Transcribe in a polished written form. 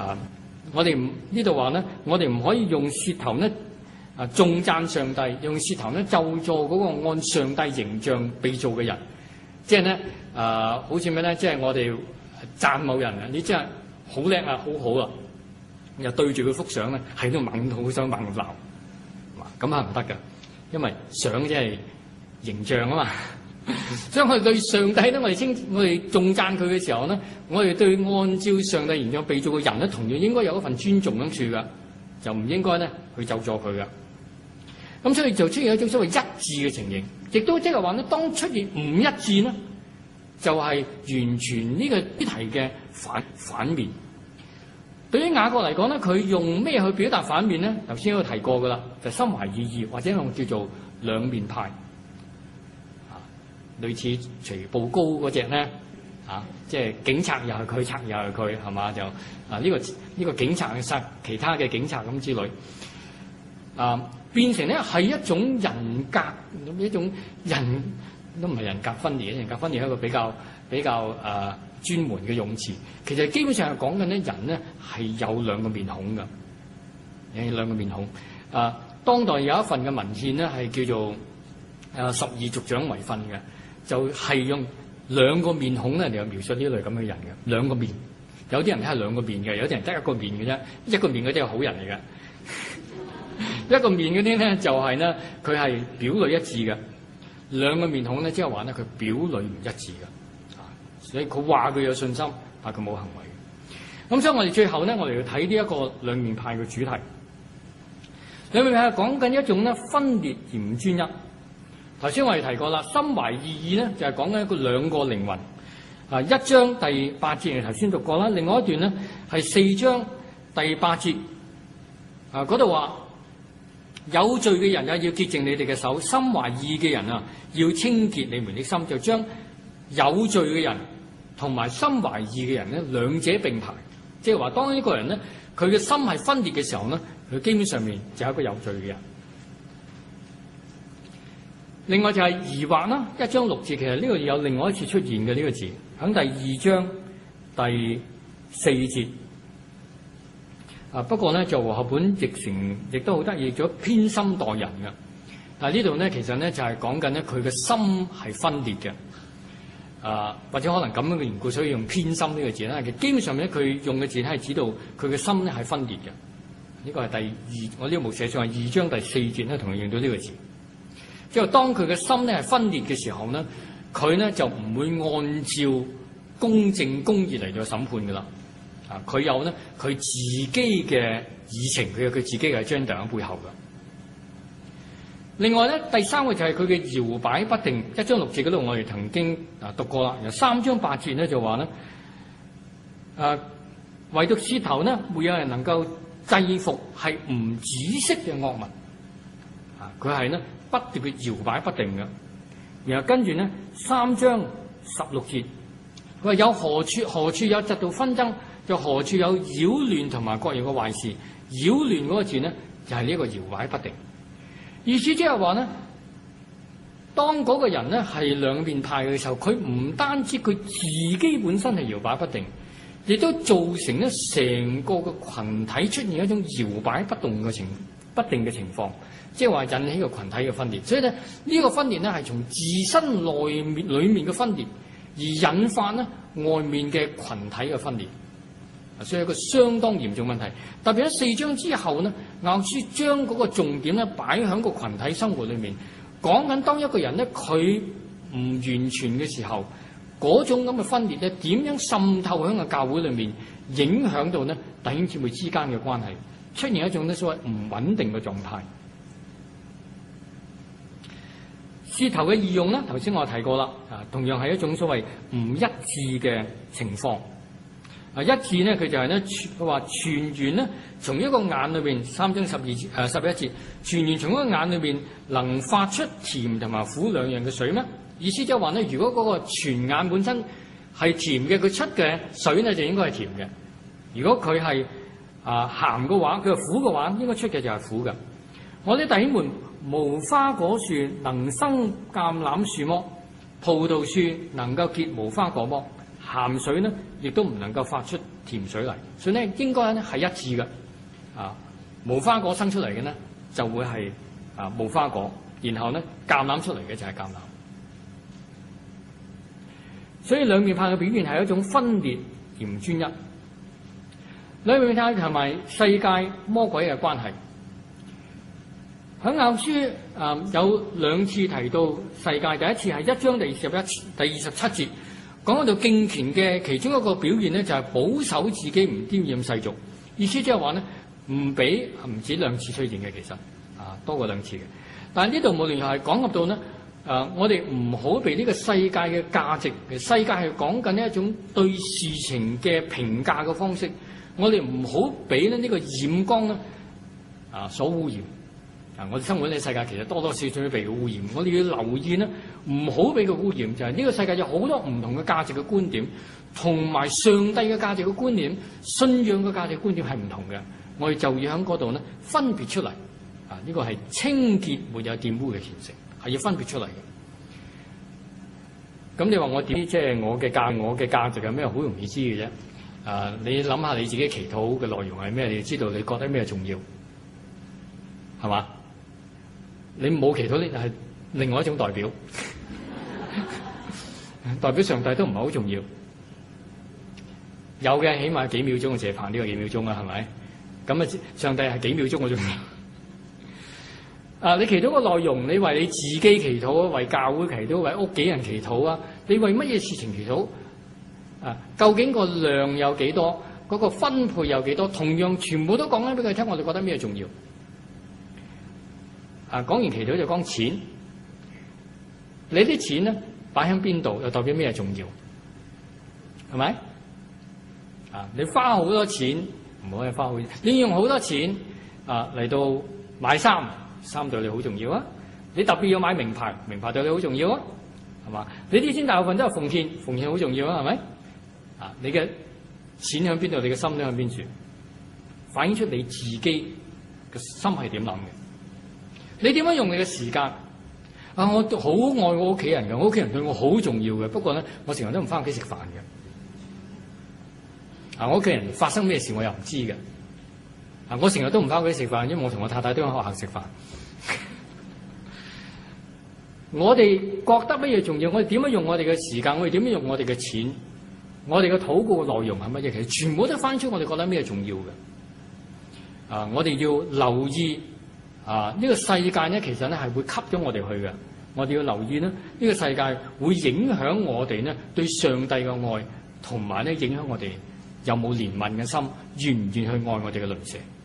我哋呢度話咧，我哋唔可以用舌頭咧頌讚上帝，用舌頭咧咒詛嗰個按上帝形象被造嘅人。即係咧好似咩咧？即係我哋讚某人啊，你真係好叻啊，好好啊，又對住佢幅相咧，喺度猛好想猛鬧，咁係唔得㗎，因為相即係形象啊嘛。所以我哋對上帝咧，我哋頌讚佢嘅時候咧，我哋對按照上帝形象被造嘅人咧，同樣應該有一份尊重喺處㗎，就唔應該咧去咒詛佢㗎。咁所以就出現一種所謂一致嘅情形，亦都即係話咧，當出現唔一致咧，就係完全呢個題嘅反面。對於雅各嚟講咧，佢用咩去表達反面咧？頭先都提過㗎啦，就心懷二意，或者用叫做兩面派。類似徐步高嗰隻咧，即係警察又係佢，賊又係佢，係嘛？就呢個警察去殺其他嘅警察咁之類，變成咧係一種人格，一種人都唔係人格分裂，人格分裂係一個比較專門嘅用詞。其實基本上係講緊咧人咧係有兩個面孔㗎，有兩個面孔。當代有一份嘅文獻咧係叫做12族長遺訓嘅。就係用兩個面孔咧嚟描述呢類咁嘅人嘅，兩個面。有啲人係兩個面嘅，有啲人得一個面嘅啫。一個面嗰啲係好人嚟嘅，一個面嗰啲咧就係咧佢係表裏一致嘅。兩個面孔咧即係話咧佢表裏唔一致嘅，所以佢話佢有信心，但佢冇行為。咁所以我哋最後咧，我哋要睇呢一個兩面派嘅主題。兩面派係講緊一種咧分裂而唔專一。頭先我哋提過啦，心懷二意咧就係講緊兩個靈魂。1章第8節我頭先讀過啦，另外一段咧係4章第8節。嗰度話有罪嘅人啊，要潔淨你哋嘅手；心懷二意嘅人啊，要清潔你們的心。就將有罪嘅人同埋心懷二意嘅人咧兩者並排，即係話當一個人咧佢嘅心係分裂嘅時候咧，佢基本上面就係一個有罪嘅人。另外就係疑惑啦，1章6節，其實呢個有另外一次出現嘅呢個字，喺第2章第4節。不過咧就和合本譯成亦都好得意，咗偏心待人嘅。但係呢度咧其實咧就係講緊咧佢嘅心係分裂嘅。或者可能咁樣嘅緣故，所以用偏心呢個字啦。其實基本上咧佢用嘅字咧係指到佢嘅心咧係分裂嘅。呢個係我呢個冇寫上係2章第4節咧，同樣用到呢個字。即係當佢嘅心咧係分裂嘅時候咧，佢咧就唔會按照公正公義嚟到審判噶啦。佢有咧佢自己嘅議程，佢有佢自己嘅 agenda 喺背後噶。另外咧，第三個就係佢嘅搖擺不定。1章6節嗰度我哋曾經讀過啦。由3章8節咧就話咧，唯獨舌頭咧，沒有人能夠制服係唔止息嘅惡物。佢係咧不斷嘅搖擺不定嘅。然後跟住咧3章16節，佢話有何處有嫉妒紛爭，就何處有擾亂同埋各樣嘅壞事。擾亂嗰個字咧就係呢一個搖擺不定。意思即係話咧，當嗰個人咧係兩面派嘅時候，佢唔單止佢自己本身係搖擺不定，亦都造成咧成個嘅群體出現一種搖擺不定嘅情況，即係話引起個群體嘅分裂。所以咧呢個分裂咧係從自身裏面嘅分裂，而引發咧外面嘅群體嘅分裂。所以一個相當嚴重問題，特別喺4章之後咧，咬書將嗰個重點咧擺喺個群體生活裏面，講緊當一個人咧佢唔完全嘅時候，嗰種咁嘅分裂咧點樣滲透喺個教會裏面，影響到咧弟兄姊妹之間嘅關係，出現一種咧所謂唔穩定嘅狀態。舌頭嘅異用咧，頭先我提過啦，同樣係一種所謂唔一致嘅情況。一致咧，佢就係咧，佢話泉源咧，從一個眼裏邊，3章11節，泉源從一個眼裏邊能發出甜同埋苦兩樣嘅水咩？意思即係話咧，如果嗰個泉眼本身係甜嘅，佢出嘅水咧就應該係甜嘅；如果佢係鹹嘅話，佢係苦嘅話，應該出嘅就係苦嘅。我啲弟兄們，無花果樹能生橄欖樹麼？葡萄樹能夠結無花果麼？ 鹹水咧亦都唔能夠發出甜水嚟，所以咧應該咧係一致嘅。無花果生出嚟嘅咧就會係無花果，然後咧橄欖出嚟嘅就係橄欖。所以兩面派嘅表現係一種分裂而唔專一。兩面派同埋世界魔鬼嘅關係，喺雅各書有兩次提到世界。第一次係1章第27節，講到敬虔嘅其中一個表現咧，就係保守自己唔沾染世俗。意思即係話咧，唔止兩次推薦嘅，其實多過兩次嘅。但係呢度無論係講及到咧，我哋唔好被呢個世界嘅價值，世界係講緊一種對事情嘅評價嘅方式。我哋唔好俾呢個染光咧所污染。我哋生活喺呢個世界，其實多多少少都被佢污染。我哋要留意咧，唔好俾佢污染。就係呢個世界有好多唔同嘅價值嘅觀點，同埋上帝嘅價值嘅觀點、信仰嘅價值觀點係唔同嘅。我哋就要喺嗰度咧分別出嚟。呢個係清潔沒有玷污嘅虔誠，係要分別出嚟嘅。咁你話我點？即係我嘅價值係咩？好容易知嘅啫。你諗下你自己祈禱嘅內容係咩？你就知道你覺得咩重要，係嘛？你冇祈禱呢，係另外一種代表，代表上帝都唔係好重要。有嘅起碼幾秒鐘，謝飯呢個幾秒鐘啊，係咪？咁啊，上帝係幾秒鐘嘅重要。你祈禱嘅內容，你為你自己祈禱啊，為教會祈禱，為屋企人祈禱啊，你為乜嘢事情祈禱？究竟個量有幾多？嗰個分配有幾多？同樣全部都講緊俾佢聽，我哋覺得咩重要？講完祈禱就講錢，你啲錢咧擺喺邊度，又代表咩重要？係咪？你花好多錢，唔好係花好，你用好多錢嚟到買衫對你好重要啊！你特別要買名牌對你好重要啊，係嘛？你啲錢大部分都係奉獻好重要啊，係咪？你嘅錢喺邊度，你嘅心都喺邊處，反映出你自己嘅心係點諗嘅。你點樣用你嘅時間？我好愛我屋企人嘅，我屋企人對我好重要嘅。不過咧，我成日都唔翻屋企食飯嘅。我屋企人發生咩事我又唔知嘅。我成日都唔翻屋企食飯，因為我同我太太都喺學校食飯。我哋覺得乜嘢重要？我哋點樣用我哋嘅時間？我哋點樣用我哋嘅錢？我哋嘅禱告嘅內容係乜嘢？其實全部都翻出我哋覺得咩重要嘅。我哋要留意呢個世界咧，其實咧係會吸咗我哋去嘅。我哋要留意咧，呢個世界會影響我哋咧對上帝嘅愛，同埋咧影響我哋有冇憐憫嘅心，願唔願去愛我哋嘅鄰舍。